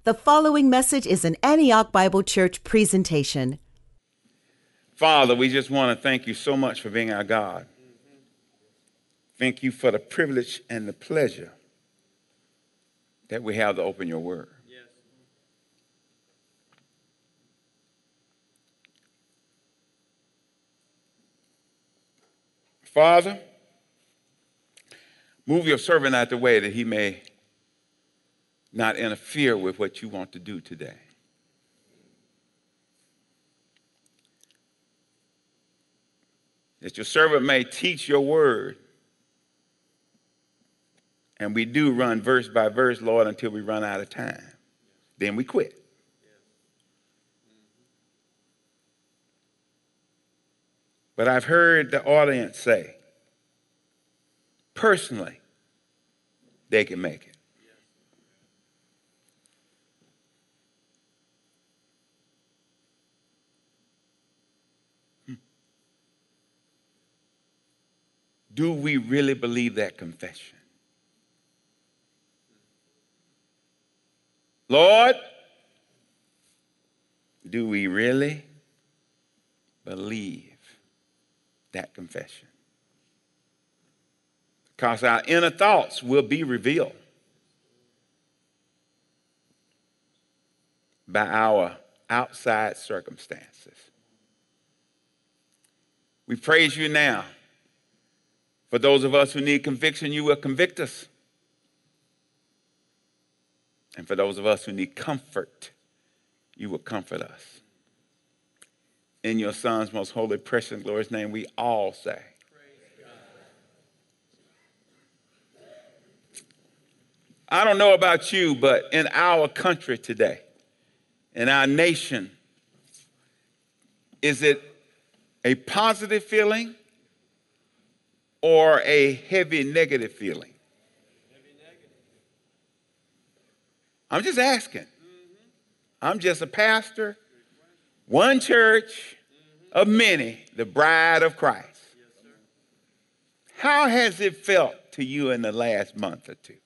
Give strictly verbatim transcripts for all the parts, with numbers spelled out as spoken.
The following message is an Antioch Bible Church presentation. Father, we just want to thank you so much for being our God. Thank you for the privilege and the pleasure that we have to open your word. Yes. Father, move your servant out the way that he may not interfere with what you want to do today. That your servant may teach your word. And we do run verse by verse, Lord, until we run out of time. Then we quit. But I've heard the audience say, personally, they can make it. Do we really believe that confession? Lord, do we really believe that confession? Because our inner thoughts will be revealed by our outside circumstances. We praise you now. For those of us who need conviction, you will convict us. And for those of us who need comfort, you will comfort us. In your Son's most holy, precious, and glorious name, we all say, I don't know about you, but in our country today, in our nation, is it a positive feeling or a heavy negative feeling? Heavy negative. I'm just asking. Mm-hmm. I'm just a pastor, one church mm-hmm. of many, the bride of Christ. Yes, sir. How has it felt to you in the last month or two?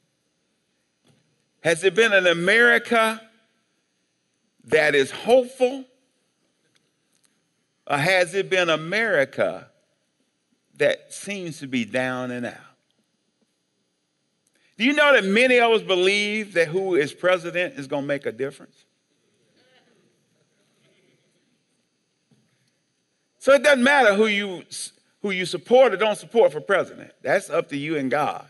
Has it been an America that is hopeful? Or has it been America that seems to be down and out? Do you know that many of us believe that who is president is going to make a difference? So it doesn't matter who you, who you support or don't support for president. That's up to you and God.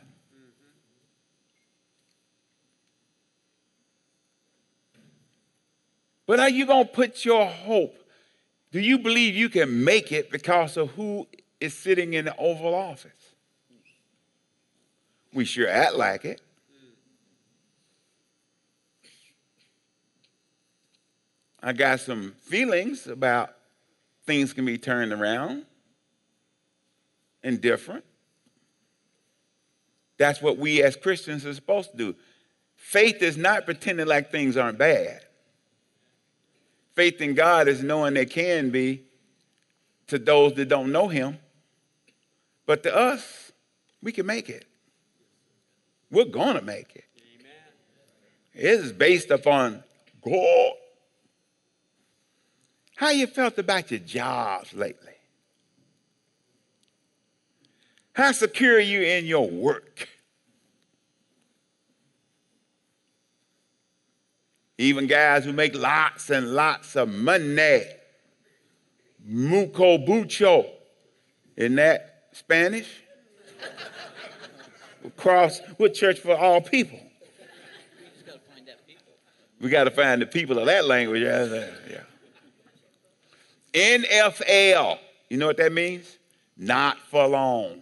But are you going to put your hope? Do you believe you can make it because of who is sitting in the Oval Office? We sure act like it. I got some feelings about things can be turned around and different. That's what we as Christians are supposed to do. Faith is not pretending like things aren't bad. Faith in God is knowing they can be to those that don't know him. But to us, we can make it. We're going to make it. Amen. It is based upon God. How you felt about your jobs lately? How secure are you in your work? Even guys who make lots and lots of money. Mucho bucho. Isn't that Spanish? Cross with church for all people. We got to find that people. We got to find the people of that language. Yeah. N F L. You know what that means? Not for long.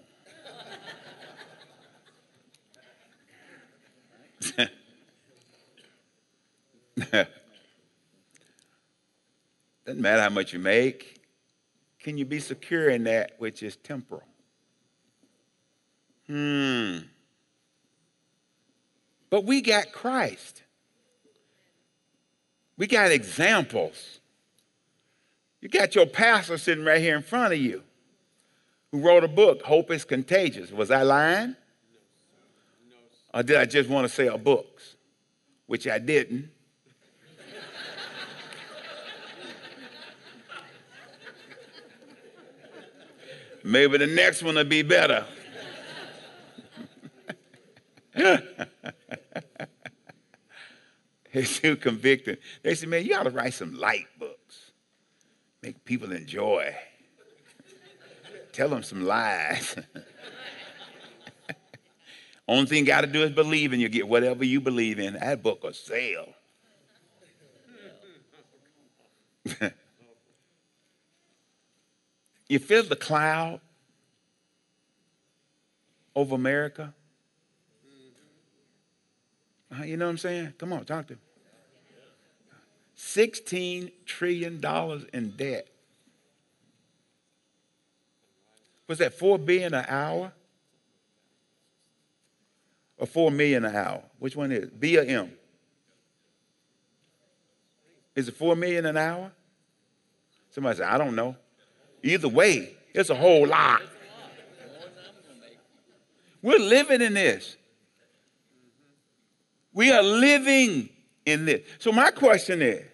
Doesn't matter how much you make. Can you be secure in that which is temporal? Hmm. But we got Christ. We got examples. You got your pastor sitting right here in front of you who wrote a book, Hope is Contagious. Was I lying? Or did I just want to sell books? which I didn't. Maybe the next one will be better. It's too convicting. They said, man, you ought to write some light books. Make people enjoy. Tell them some lies. Only thing you got to do is believe, and you get whatever you believe in. That book will sell. You feel the cloud over America? Uh, you know what I'm saying? Come on, talk to me. sixteen trillion dollars in debt. Was that four billion dollars an hour? Or four million dollars an hour? Which one is it? B or M? Is it four million dollars an hour? Somebody said, I don't know. Either way, it's a whole lot. We're living in this. We are living in this. So my question is,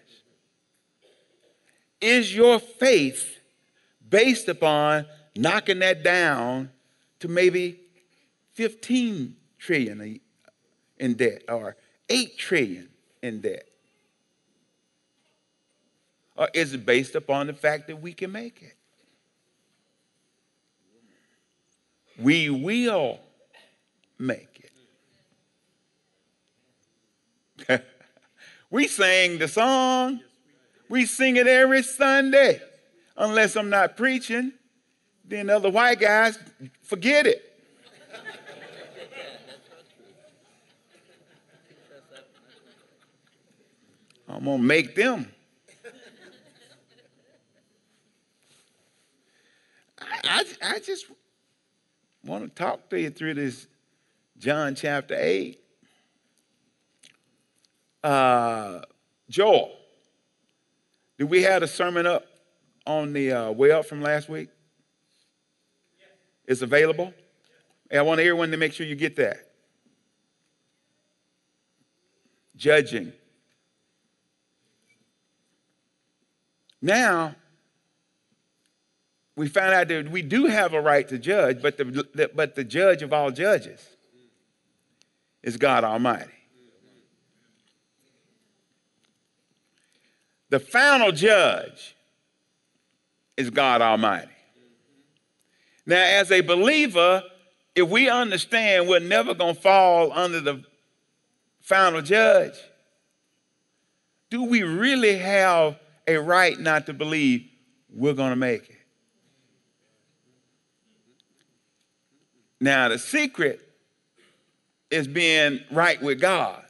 is your faith based upon knocking that down to maybe fifteen trillion in debt or eight trillion in debt? Or is it based upon the fact that we can make it? We will make it. We sang the song. We sing it every Sunday. Unless I'm not preaching, then other white guys, forget it. I'm going to make them. I, I, I just want to talk to you through this John chapter eight. Uh, Joel, did we have a sermon up on the uh, well from last week? It's available? Hey, I want everyone to make sure you get that. Judging. Now, we found out that we do have a right to judge, but the, the, but the judge of all judges is God Almighty. The final judge is God Almighty. Now, as a believer, if we understand we're never going to fall under the final judge, do we really have a right not to believe we're going to make it? Now, the secret is being right with God.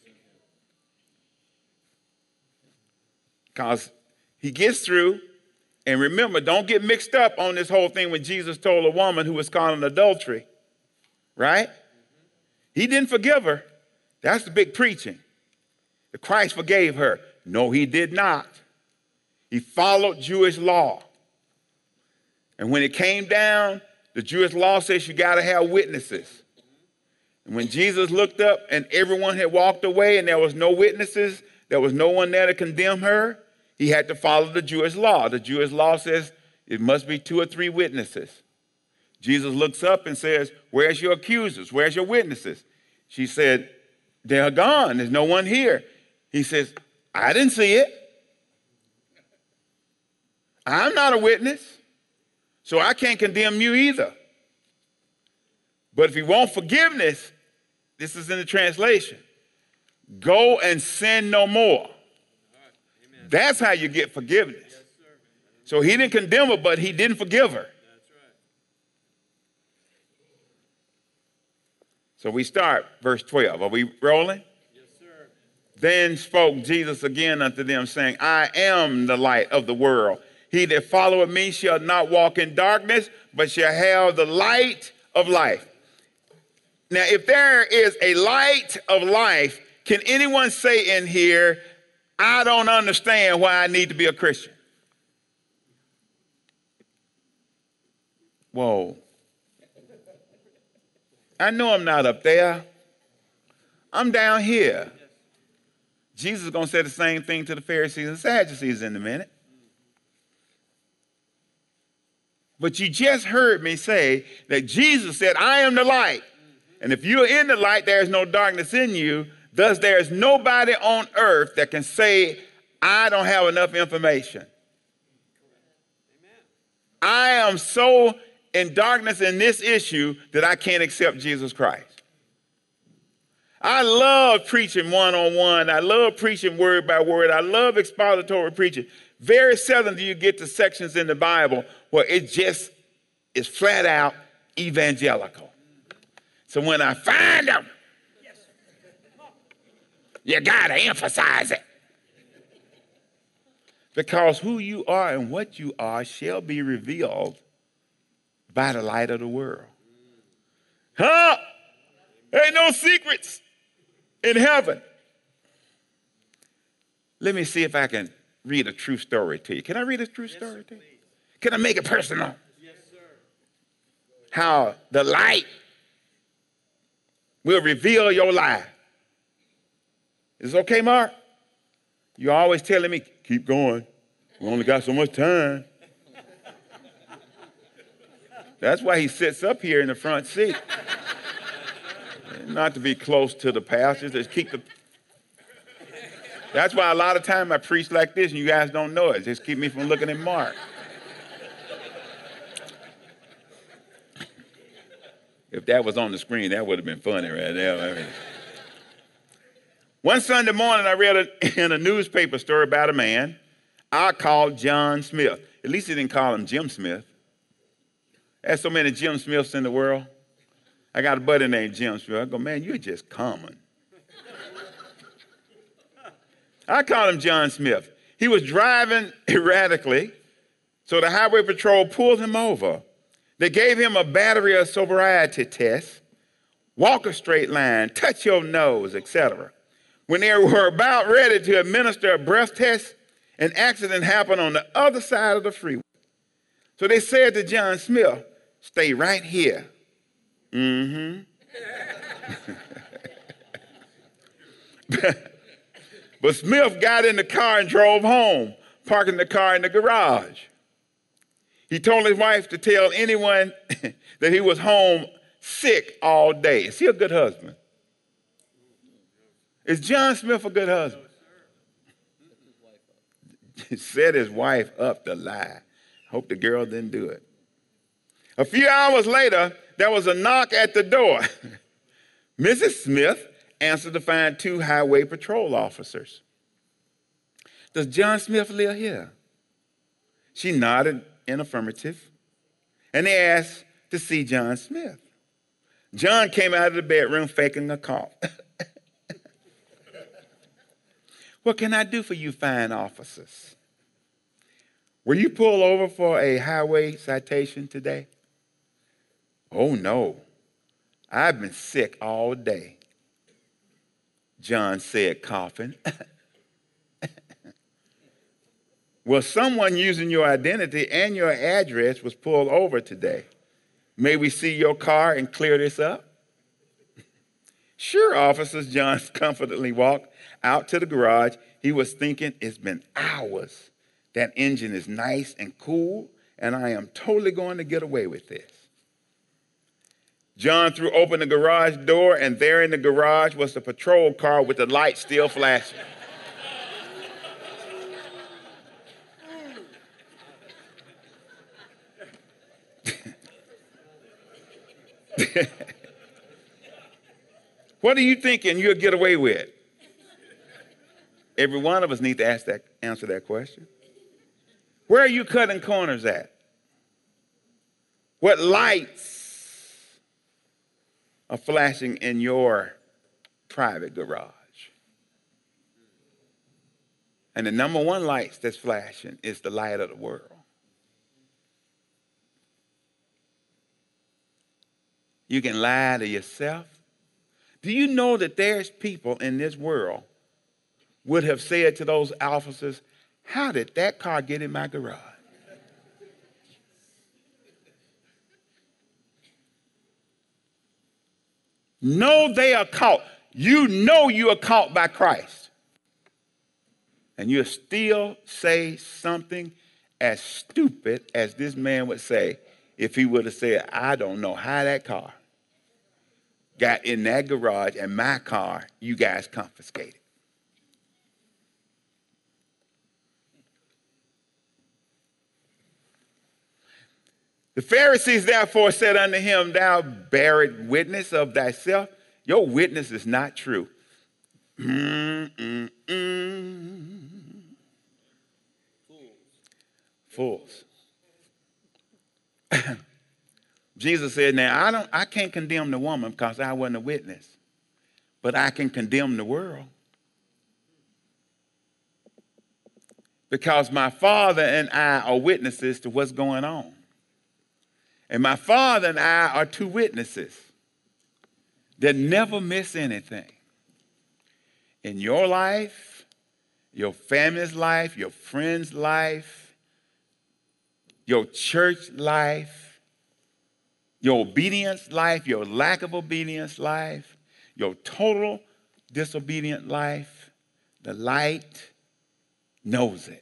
Because he gets through, and remember, don't get mixed up on this whole thing when Jesus told a woman who was caught in adultery, right? He didn't forgive her. That's the big preaching. That Christ forgave her. No, he did not. He followed Jewish law. And when it came down, the Jewish law says you got to have witnesses. And when Jesus looked up and everyone had walked away and there was no witnesses, there was no one there to condemn her, he had to follow the Jewish law. The Jewish law says it must be two or three witnesses. Jesus looks up and says, where's your accusers? Where's your witnesses? She said, they're gone. There's no one here. He says, I didn't see it. I'm not a witness, so I can't condemn you either. But if you want forgiveness, this is in the translation, go and sin no more. That's how you get forgiveness. Yes, so he didn't condemn her, but he didn't forgive her. That's right. So we start verse twelve. Are we rolling? Yes, sir. Then spoke Jesus again unto them, saying, I am the light of the world. He that followeth me shall not walk in darkness, but shall have the light of life. Now, if there is a light of life, can anyone say in here, I don't understand why I need to be a Christian? Whoa. I know I'm not up there. I'm down here. Jesus is going to say the same thing to the Pharisees and Sadducees in a minute. But you just heard me say that Jesus said, I am the light. And if you're in the light, there is no darkness in you. Thus, there is nobody on earth that can say, I don't have enough information. I am so in darkness in this issue that I can't accept Jesus Christ. I love preaching one-on-one. I love preaching word by word. I love expository preaching. Very seldom do you get to sections in the Bible where it just is flat out evangelical. So when I find them, you got to emphasize it. Because who you are and what you are shall be revealed by the light of the world. Huh? There ain't no secrets in heaven. Let me see if I can read a true story to you. Can I read a true story to you? Can I make it personal? Yes, sir. How the light will reveal your life. Is it okay, Mark? You're always telling me, keep going. We only got so much time. That's why he sits up here in the front seat. Not to be close to the pastors, just keep the... That's why a lot of time I preach like this and you guys don't know it. Just keep me from looking at Mark. If that was on the screen, that would have been funny right there. I mean, one Sunday morning, I read a, in a newspaper story about a man I called John Smith. At least he didn't call him Jim Smith. There's so many Jim Smiths in the world. I got a buddy named Jim Smith. I go, man, you're just common. I called him John Smith. He was driving erratically, so the highway patrol pulled him over. They gave him a battery of sobriety tests, walk a straight line, touch your nose, et cetera. When they were about ready to administer a breath test, an accident happened on the other side of the freeway. So they said to John Smith, stay right here. Mm-hmm. But Smith got in the car and drove home, parking the car in the garage. He told his wife to tell anyone that he was home sick all day. Is he a good husband? Is John Smith a good husband? Set his wife up to lie. Hope the girl didn't do it. A few hours later, there was a knock at the door. Missus Smith answered to find two highway patrol officers. Does John Smith live here? She nodded in affirmative, and they asked to see John Smith. John came out of the bedroom faking a cough. What can I do for you fine officers? Were you pulled over for a highway citation today? Oh, no. I've been sick all day, John said, coughing. Well, someone using your identity and your address was pulled over today. May we see your car and clear this up? Sure, officers. John confidently walked out to the garage. He was thinking, it's been hours. That engine is nice and cool, and I am totally going to get away with this. John threw open the garage door, and there in the garage was the patrol car with the light still flashing. What are you thinking you'll get away with? Every one of us need to ask that, answer that question. Where are you cutting corners at? What lights are flashing in your private garage? And the number one light that's flashing is the light of the world. You can lie to yourself. Do you know that there's people in this world would have said to those officers, how did that car get in my garage? No, they are caught. You know you are caught by Christ. and you'll still say something as stupid as this man would say if he would have said, I don't know how that car got in that garage and my car you guys confiscated. The Pharisees therefore said unto him, thou bearest witness of thyself. Your witness is not true. Mm, mm, mm. Fools. Jesus said, now I don't I can't condemn the woman because I wasn't a witness, but I can condemn the world. Because my Father and I are witnesses to what's going on. And my Father and I are two witnesses that never miss anything. In your life, your family's life, your friend's life, your church life, your obedience life, your lack of obedience life, your total disobedient life, the light knows it.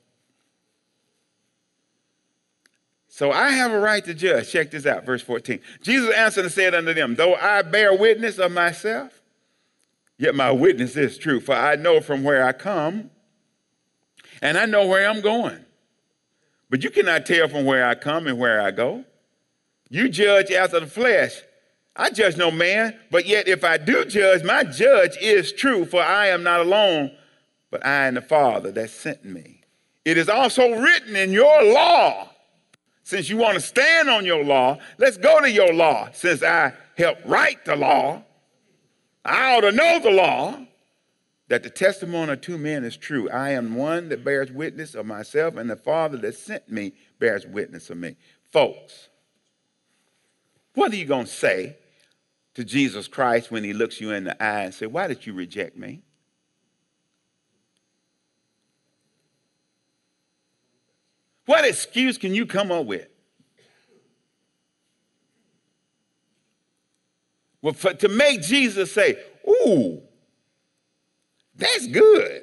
So I have a right to judge. Check this out, verse fourteen. Jesus answered and said unto them, though I bear witness of myself, yet my witness is true, for I know from where I come, and I know where I'm going. But you cannot tell from where I come and where I go. You judge after the flesh. I judge no man, but yet if I do judge, my judge is true, for I am not alone, but I and the Father that sent me. It is also written in your law. Since you want to stand on your law, let's go to your law. Since I helped write the law, I ought to know the law, that the testimony of two men is true. I am one that bears witness of myself, and the Father that sent me bears witness of me. Folks, what are you going to say to Jesus Christ when he looks you in the eye and say, why did you reject me? What excuse can you come up with? Well, for, to make Jesus say, ooh, that's good.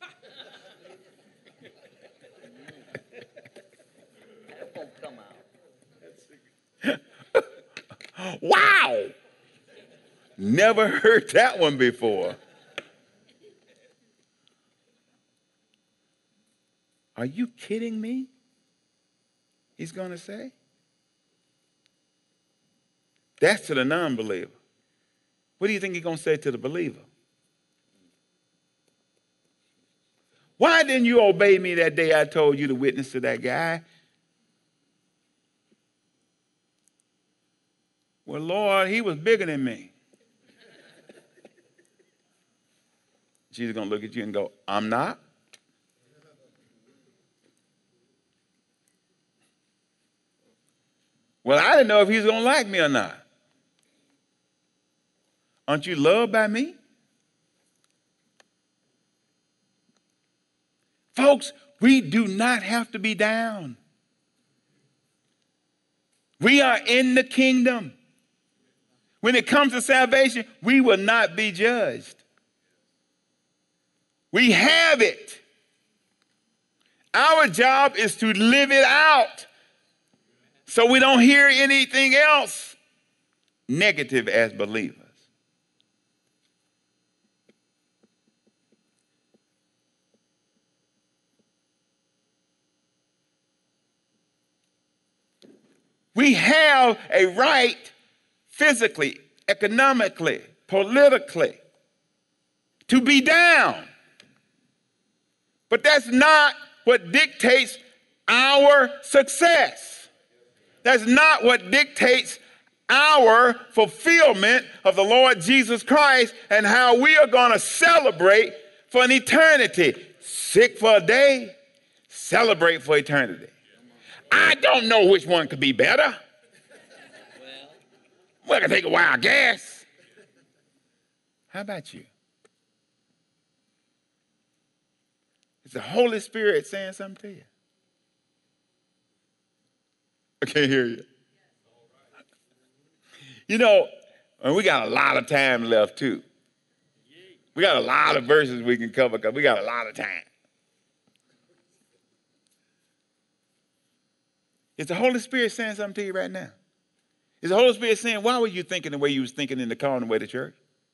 Wow. Never heard that one before. Are you kidding me? He's going to say. That's to the non-believer. What do you think he's going to say to the believer? Why didn't you obey me that day I told you to witness to that guy? Well, Lord, he was bigger than me. Jesus is going to look at you and go, I'm not. Well, I didn't know if he was going to like me or not. Aren't you loved by me? Folks, we do not have to be down. We are in the kingdom. When it comes to salvation, we will not be judged. We have it. Our job is to live it out so we don't hear anything else negative as believers. We have a right physically, economically, politically to be down. But that's not what dictates our success. That's not what dictates our fulfillment of the Lord Jesus Christ and how we are going to celebrate for an eternity. Sick for a day, celebrate for eternity. I don't know which one could be better. Well, it could take a while, I guess. How about you? Is the Holy Spirit saying something to you? I can't hear you. You know, and we got a lot of time left, too. We got a lot of verses we can cover because we got a lot of time. Is the Holy Spirit saying something to you right now? Is the Holy Spirit saying, why were you thinking the way you was thinking in the car on the way to church?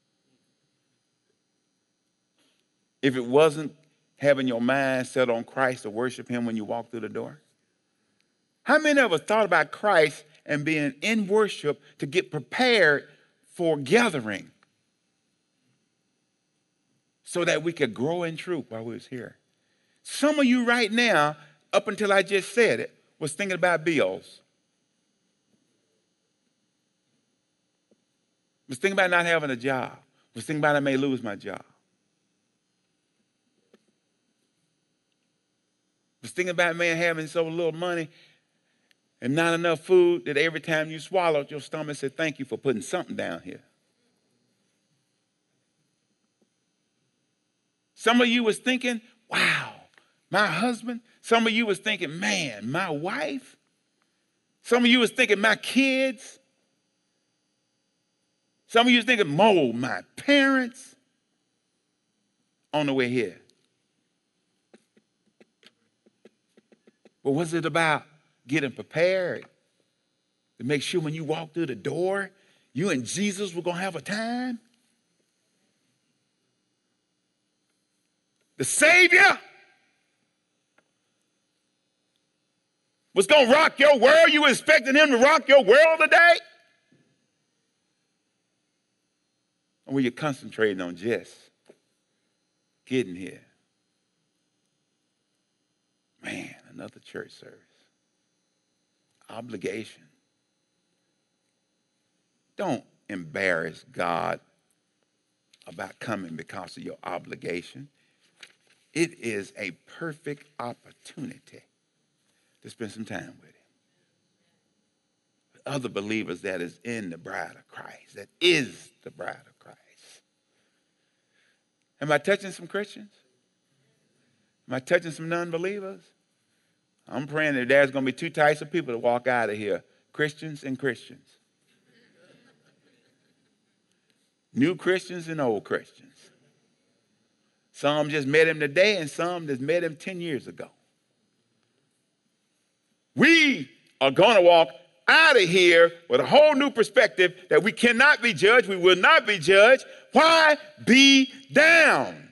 If it wasn't having your mind set on Christ to worship him when you walk through the door? How many of us thought about Christ and being in worship to get prepared for gathering so that we could grow in truth while we was here? Some of you right now, up until I just said it, was thinking about bills. Was thinking about not having a job. Was thinking about I may lose my job. Was thinking about man having so little money and not enough food that every time you swallowed, your stomach said, thank you for putting something down here. Some of you was thinking, wow, my husband. Some of you was thinking, man, my wife. Some of you was thinking, my kids. Some of you was thinking, Mo, my parents. On the way here. But was it about getting prepared to make sure when you walk through the door, you and Jesus were going to have a time? The Savior was going to rock your world. You were expecting him to rock your world today? Or were you concentrating on just getting here? Man, another church service. Obligation. Don't embarrass God about coming because of your obligation. It is a perfect opportunity to spend some time with him. With other believers that is in the bride of Christ, that is the bride of Christ. Am I touching some Christians? Am I touching some non-believers? I'm praying that there's going to be two types of people that walk out of here, Christians and Christians. New Christians and old Christians. Some just met him today and some just met him ten years ago. We are going to walk out of here with a whole new perspective that we cannot be judged. We will not be judged. Why be down?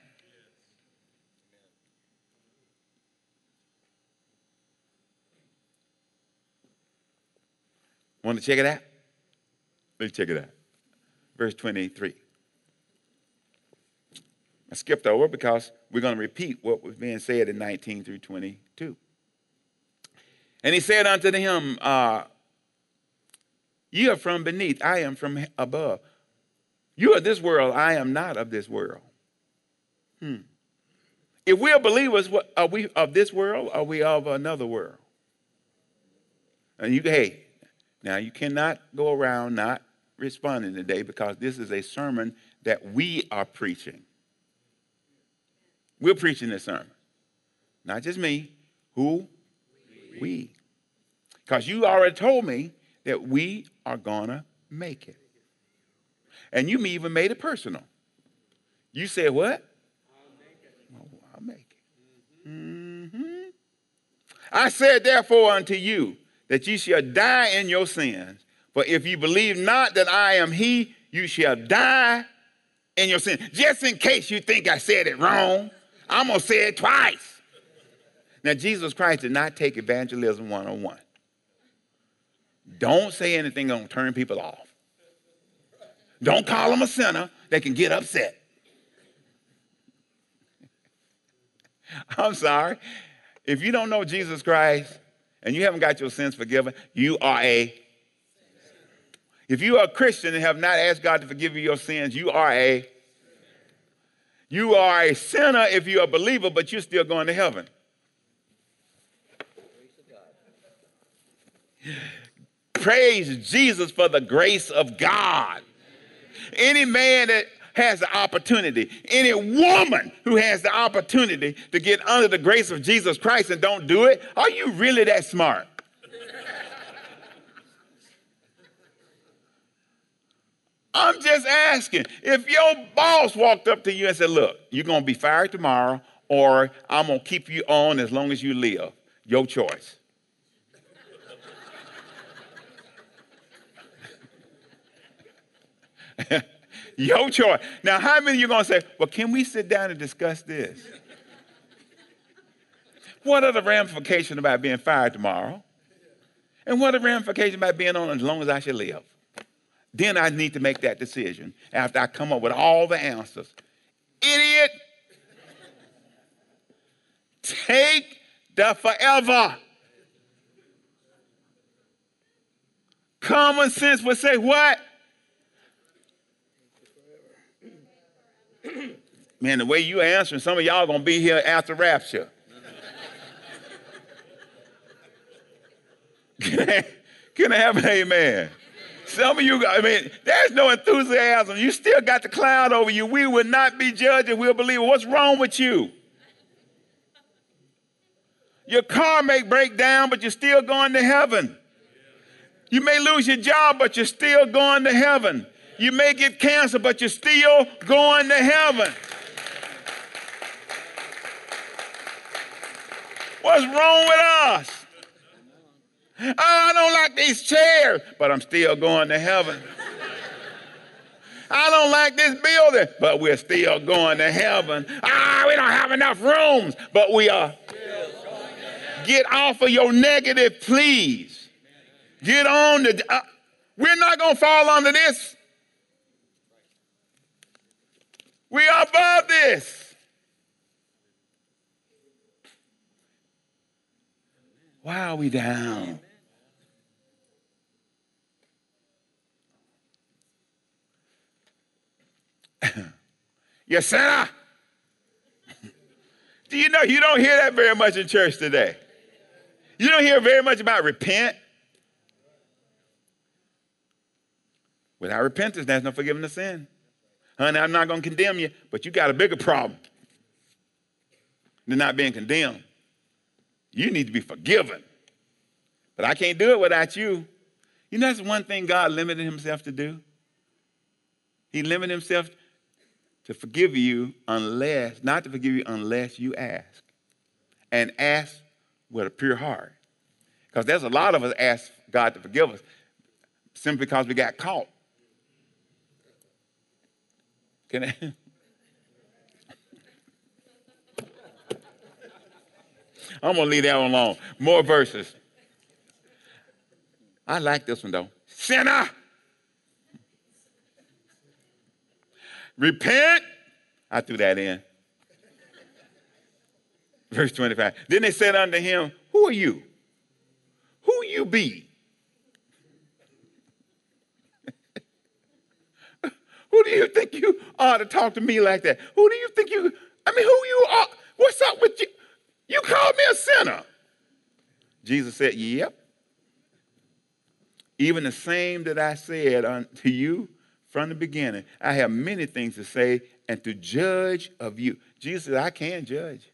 Want to check it out? Let's check it out. Verse twenty-three. I skipped over because we're going to repeat what was being said in nineteen through twenty-two. And he said unto him, uh, you are from beneath, I am from above. You are this world, I am not of this world. Hmm. If we are believers, what, are we of this world or are we of another world? And you, hey, now you cannot go around not responding today because this is a sermon that we are preaching. We're preaching this sermon. Not just me. Who? We. Because you already told me that we are going to make it. And you even made it personal. You said what? I'll make it. Oh, I'll make it. Mm-hmm. I said, therefore, unto you, that ye shall die in your sins. For if you believe not that I am he, you shall die in your sins. Just in case you think I said it wrong, I'm going to say it twice. Now, Jesus Christ did not take evangelism one oh one. Don't say anything that's going to turn people off. Don't call them a sinner. They can get upset. I'm sorry. If you don't know Jesus Christ and you haven't got your sins forgiven, you are a If you are a Christian and have not asked God to forgive you your sins, you are a You are a sinner if you're a believer, but you're still going to heaven. Praise Jesus for the grace of God. Any man that has the opportunity, any woman who has the opportunity to get under the grace of Jesus Christ and don't do it, are you really that smart? I'm just asking. If your boss walked up to you and said, look, you're going to be fired tomorrow, or I'm going to keep you on as long as you live. Your choice. Your choice. Now, how many of you going to say, well, can we sit down and discuss this? What are the ramifications about being fired tomorrow? And what are the ramifications about being on as long as I should live? Then I need to make that decision after I come up with all the answers. Idiot! Take the forever. Common sense would say what? Man, the way you answering, some of y'all going to be here after rapture. Can I, can I have an amen? Some of you, I mean, there's no enthusiasm. You still got the cloud over you. We will not be judged and we'll believe. What's wrong with you? Your car may break down, but you're still going to heaven. You may lose your job, but you're still going to heaven. You may get cancer, but you're still going to heaven. What's wrong with us? Oh, I don't like these chairs, but I'm still going to heaven. I don't like this building, but we're still going to heaven. Ah, we don't have enough rooms, but we are. Get off of your negative, please. Get on the, uh, we're not going to fall under this. We are above this. Why are we down? You sinner. Do you know you don't hear that very much in church today? You don't hear very much about repent. Without repentance, there's no forgiveness of sin. Honey, I'm not going to condemn you, but you got a bigger problem than not being condemned. You need to be forgiven. But I can't do it without you. You know, that's one thing God limited himself to do. He limited himself to forgive you unless, not to forgive you unless you ask. And ask with a pure heart. Because there's a lot of us ask God to forgive us simply because we got caught. Can I? I'm going to leave that one alone. More verses. I like this one, though. Sinner. Repent. I threw that in. Verse twenty-five. Then they said unto him, who are you? Who you be? Who do you think you are to talk to me like that? Who do you think you, I mean, who you are? What's up with you? You called me a sinner. Jesus said, yep. Even the same that I said unto you from the beginning. I have many things to say and to judge of you. Jesus said, I can judge.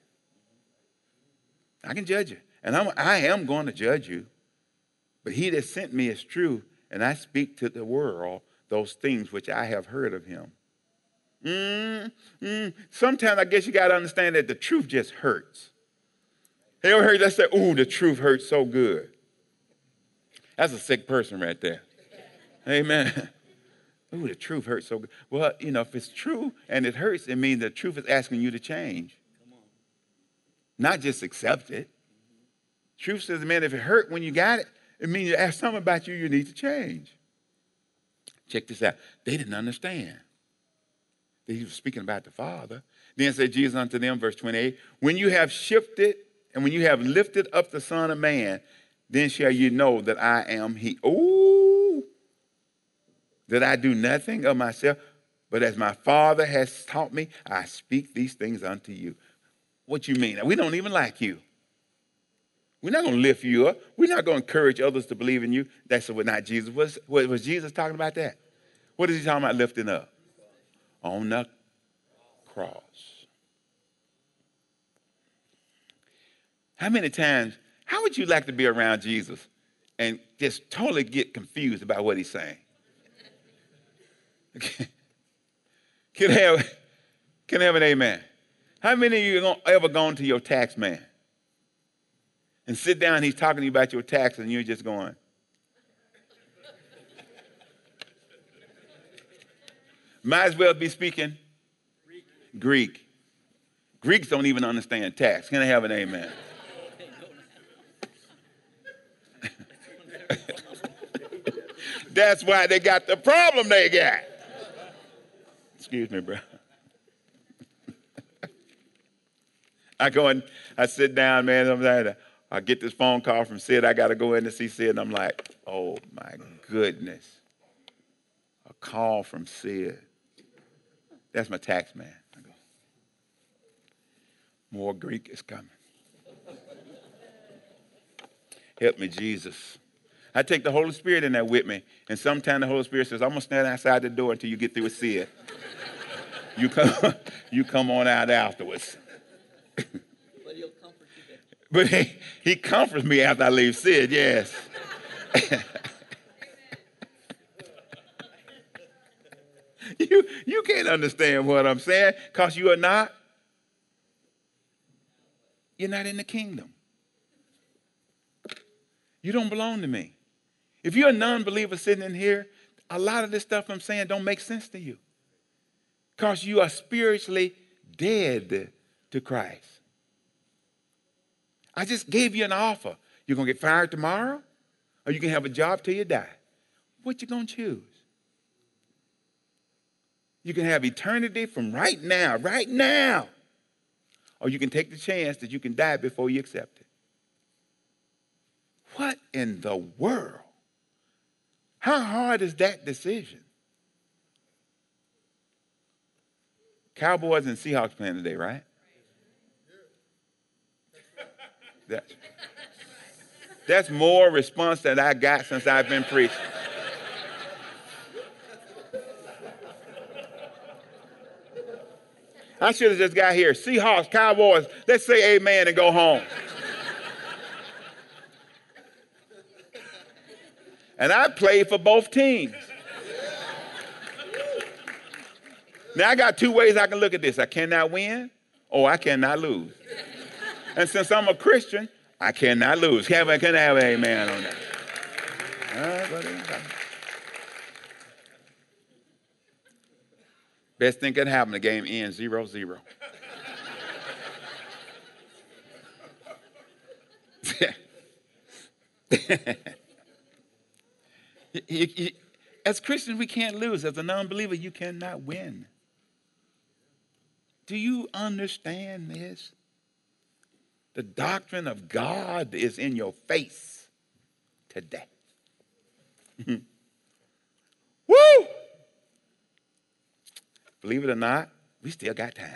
I can judge you. And I'm, I am going to judge you. But he that sent me is true, and I speak to the world those things which I have heard of him. Mm, mm. Sometimes I guess you got to understand that the truth just hurts. You ever heard that say, ooh, the truth hurts so good? That's a sick person right there. Amen. Ooh, the truth hurts so good. Well, you know, if it's true and it hurts, it means the truth is asking you to change. Not just accept it. Truth says, man, if it hurt when you got it, it means you ask something about you you need to change. Check this out. They didn't understand that he was speaking about the Father. Then said Jesus unto them, verse twenty-eight, when you have shifted and when you have lifted up the Son of Man, then shall you know that I am he. Ooh, that I do nothing of myself, but as my Father has taught me, I speak these things unto you. What you mean? We don't even like you. We're not going to lift you up. We're not going to encourage others to believe in you. That's what not Jesus was. Was Jesus talking about that? What is he talking about lifting up? On the cross. How many times, how would you like to be around Jesus and just totally get confused about what he's saying? Can I have, can I have an amen? How many of you have ever gone to your tax man and sit down, he's talking to you about your taxes, and you're just going, Might as well be speaking Greek. Greek. Greeks don't even understand tax. Can I have an amen? That's why they got the problem they got. Excuse me, bro. I go and I sit down, man. I'm like, I get this phone call from Sid. I got to go in to see Sid. And I'm like, oh, my goodness. A call from Sid. That's my tax man. I go, more Greek is coming. Help me, Jesus. I take the Holy Spirit in there with me. And sometimes the Holy Spirit says, I'm going to stand outside the door until you get through with Sid. You come, you come on out afterwards. But he'll comfort you there. But he, he comforts me after I leave Sid, yes. you, you can't understand what I'm saying because you are not, you're not in the kingdom. You don't belong to me. If you're a non-believer sitting in here, a lot of this stuff I'm saying don't make sense to you because you are spiritually dead to Christ. I just gave you an offer. You're going to get fired tomorrow or you can have a job till you die. What you going to choose? You can have eternity from right now, right now. Or you can take the chance that you can die before you accept it. What in the world? How hard is that decision? Cowboys and Seahawks playing today, right? That's, that's more response than I got since I've been preaching. I should have just got here. Seahawks, Cowboys, let's say amen and go home. And I played for both teams. Now, I got two ways I can look at this. I cannot win or I cannot lose. And since I'm a Christian, I cannot lose. Can I, can I have an amen on that? Uh, Best thing can happen, the game ends zero zero. You, you, as Christians, we can't lose. As a non-believer, you cannot win. Do you understand this? The doctrine of God is in your face today. Woo! Believe it or not, we still got time.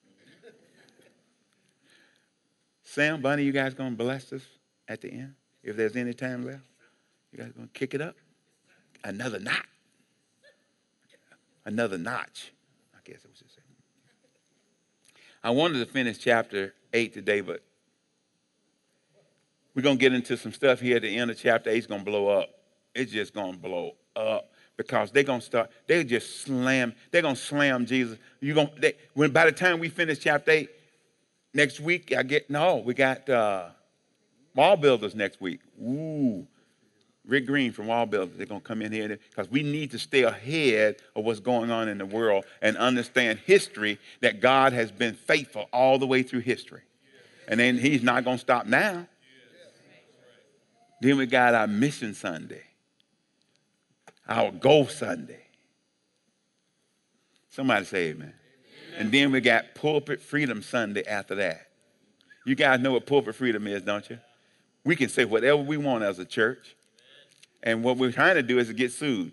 Sam, Bunny, you guys going to bless us at the end? If there's any time left? You guys going to kick it up? Another notch. Another notch. I guess it was just saying. I wanted to finish chapter eight today, but we're going to get into some stuff here at the end of chapter eight. It's going to blow up. It's just going to blow up because they're going to start, they just slam, they're going to slam Jesus. You're going they, when by the time we finish chapter eight, next week, I get, no, we got uh, Wall Builders next week. Ooh. Rick Green from Wall Builders, they're going to come in here because we need to stay ahead of what's going on in the world and understand history that God has been faithful all the way through history. And then he's not going to stop now. Then we got our Mission Sunday, our Go Sunday. Somebody say amen. And then we got Pulpit Freedom Sunday after that. You guys know what pulpit freedom is, don't you? We can say whatever we want as a church. And what we're trying to do is to get sued.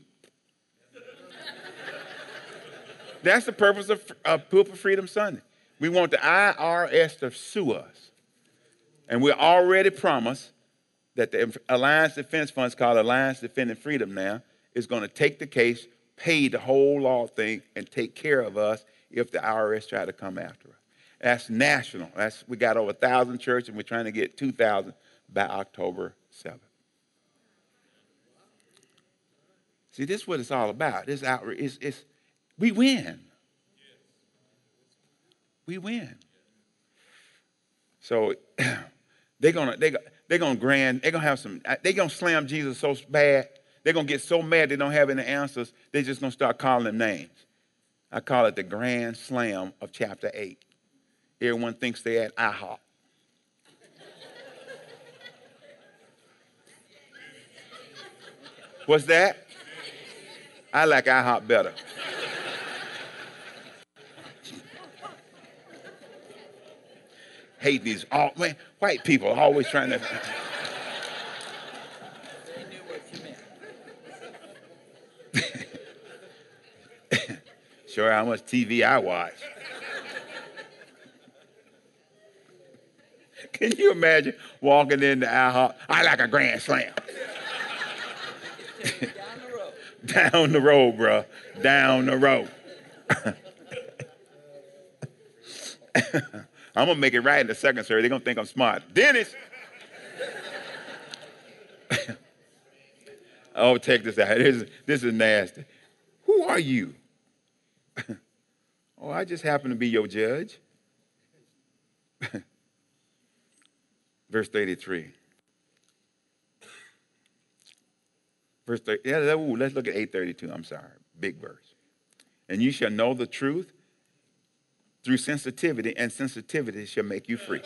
That's the purpose of, of Pulpit Freedom Sunday. We want the I R S to sue us. And we're already promised that the Alliance Defense Fund, is called Alliance Defending Freedom now, is going to take the case, pay the whole law thing, and take care of us if the I R S try to come after us. That's national. That's, we got over one thousand churches, and we're trying to get two thousand by October seventh. See, this is what it's all about. This outreach, it's, it's, we win. We win. So they're gonna they they're gonna grand they're gonna have some they're gonna slam Jesus so bad they're gonna get so mad they don't have any answers. They're just gonna start calling him names. I call it the grand slam of chapter eight. Everyone thinks they're at IHOP. What's that? I like IHOP better. Hate these, oh man, white people always trying to. Sure how much T V I watch. Can you imagine walking into IHOP? I like a grand slam. Down the road. Down the road, bro. Down the road. I'm going to make it right in the second service. They're going to think I'm smart. Dennis! Oh, check this out. This is, this is nasty. Who are you? Oh, I just happen to be your judge. Verse thirty-three. Verse thirty, yeah, ooh, let's look at eight thirty-two. I'm sorry. Big verse. And you shall know the truth through sensitivity, and sensitivity shall make you free.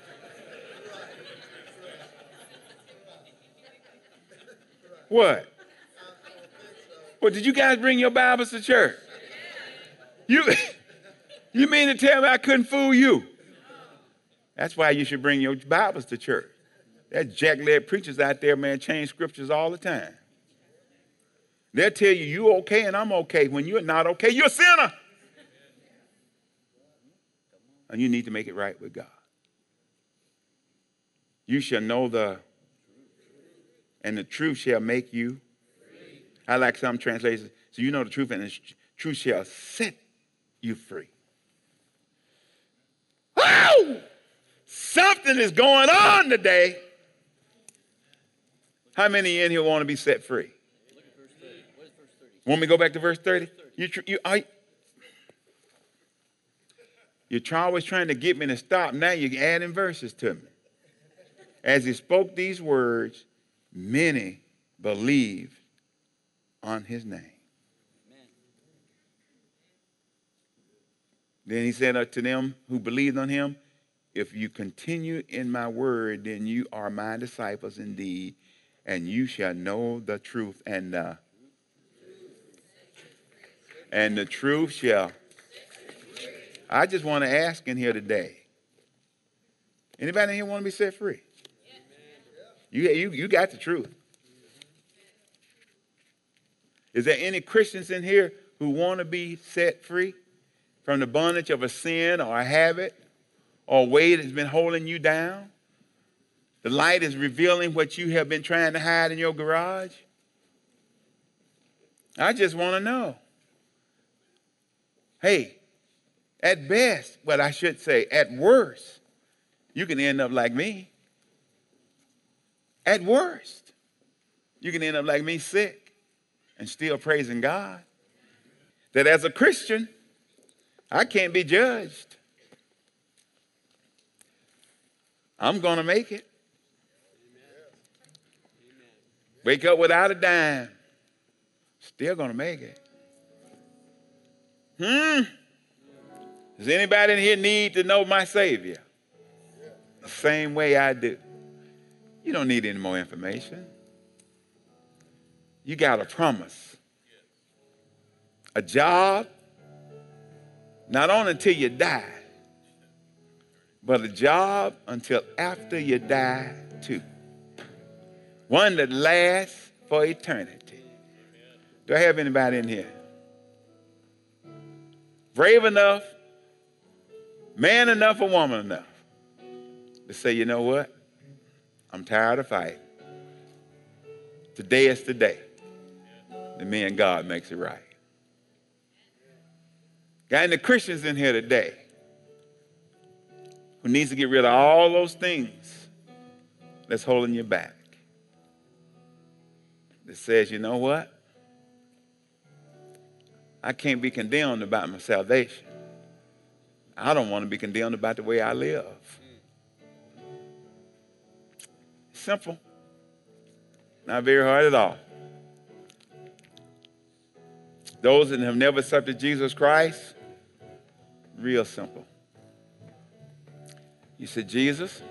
What? Well, did you guys bring your Bibles to church? You, you mean to tell me I couldn't fool you? That's why you should bring your Bibles to church. There's jack-leg preachers out there, man, change scriptures all the time. They'll tell you, you okay and I'm okay. When you're not okay, you're a sinner. And you need to make it right with God. You shall know the, and the truth shall make you. I like some translations. So you know the truth, and the truth shall set you free. Woo! Something is going on today. How many in here want to be set free? Look at verse thirty. What is verse thirty? Want me to go back to verse thirty? You, you, I, you're always trying to get me to stop. Now you're adding verses to me. As he spoke these words, many believed on his name. Amen. Then he said unto them who believed on him, if you continue in my word, then you are my disciples indeed, and you shall know the truth, and the, and the truth shall. I just want to ask in here today, anybody in here want to be set free? You, you, you got the truth. Is there any Christians in here who want to be set free from the bondage of a sin or a habit or a weight that's been holding you down? The light is revealing what you have been trying to hide in your garage. I just want to know. Hey, at best, what I should say, at worst, you can end up like me. At worst, you can end up like me, sick and still praising God. That as a Christian, I can't be judged. I'm going to make it. Wake up without a dime. Still going to make it. Hmm? Does anybody in here need to know my Savior? The same way I do. You don't need any more information. You got a promise. A job, not only until you die, but a job until after you die too. One that lasts for eternity. Do I have anybody in here? Brave enough, man enough, or woman enough to say, you know what? I'm tired of fighting. Today is the day that me and God makes it right. Got any Christians in here today who needs to get rid of all those things that's holding you back? That says, you know what? I can't be condemned about my salvation. I don't want to be condemned about the way I live. Simple. Not very hard at all. Those that have never accepted Jesus Christ, real simple. You said, Jesus,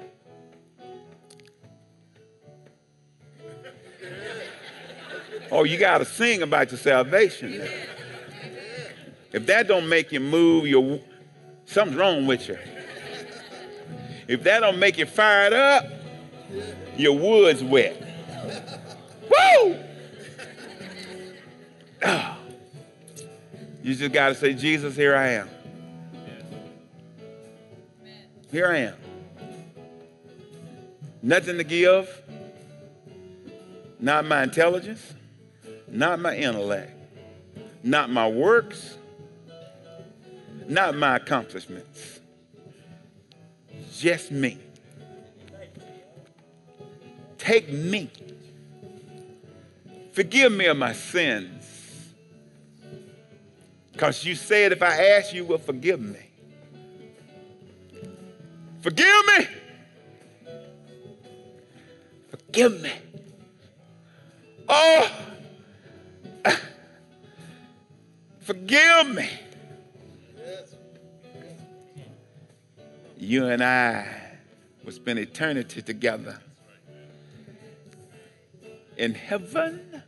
oh, you got to sing about your salvation. If that don't make you move, your something's wrong with you. If that don't make you fired up, your wood's wet. Woo! Oh. You just got to say, Jesus, here I am. Here I am. Nothing to give. Not my intelligence. Not my intellect. Not my works. Not my accomplishments. Just me. Take me. Forgive me of my sins. Because you said if I ask, you will forgive me. Forgive me. Forgive me. Oh, forgive me. You and I will spend eternity together in heaven.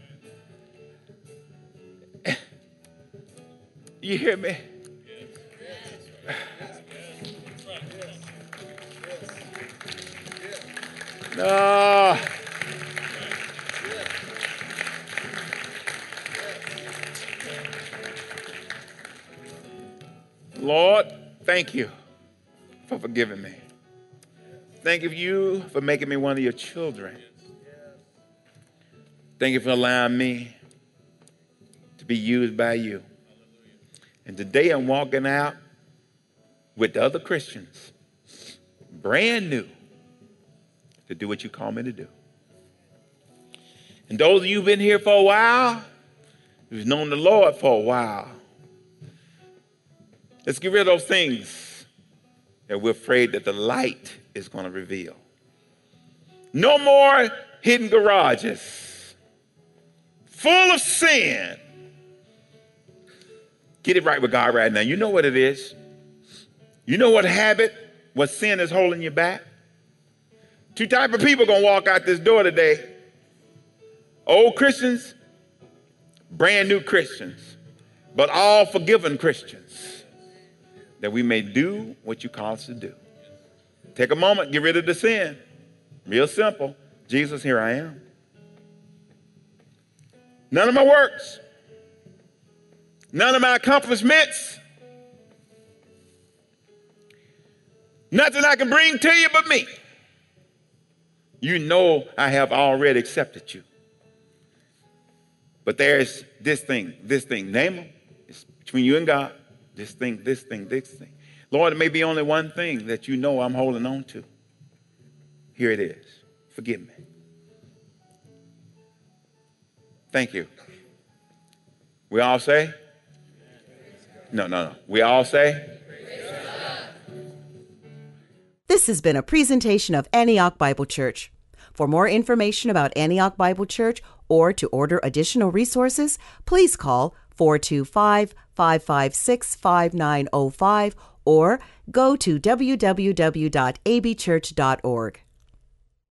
You hear me? No. Lord, thank you for forgiving me. Thank you for making me one of your children. Thank you for allowing me to be used by you. And today I'm walking out with the other Christians, brand new, to do what you call me to do. And those of you who've been here for a while, who've known the Lord for a while, let's get rid of those things that we're afraid that the light is going to reveal. No more hidden garages full of sin. Get it right with God right now. You know what it is. You know what habit, what sin is holding you back. Two type of people going to walk out this door today. Old Christians, brand new Christians, but all forgiven Christians, that we may do what you call us to do. Take a moment, get rid of the sin. Real simple. Jesus, here I am. None of my works, none of my accomplishments, nothing I can bring to you but me. You know I have already accepted you. But there's this thing, this thing. Name them. It's between you and God. This thing, this thing, this thing. Lord, it may be only one thing that you know I'm holding on to. Here it is. Forgive me. Thank you. We all say? No, no, no. We all say? This has been a presentation of Antioch Bible Church. For more information about Antioch Bible Church or to order additional resources, please call four two five, five five six, five nine zero five or go to w w w dot a b church dot org.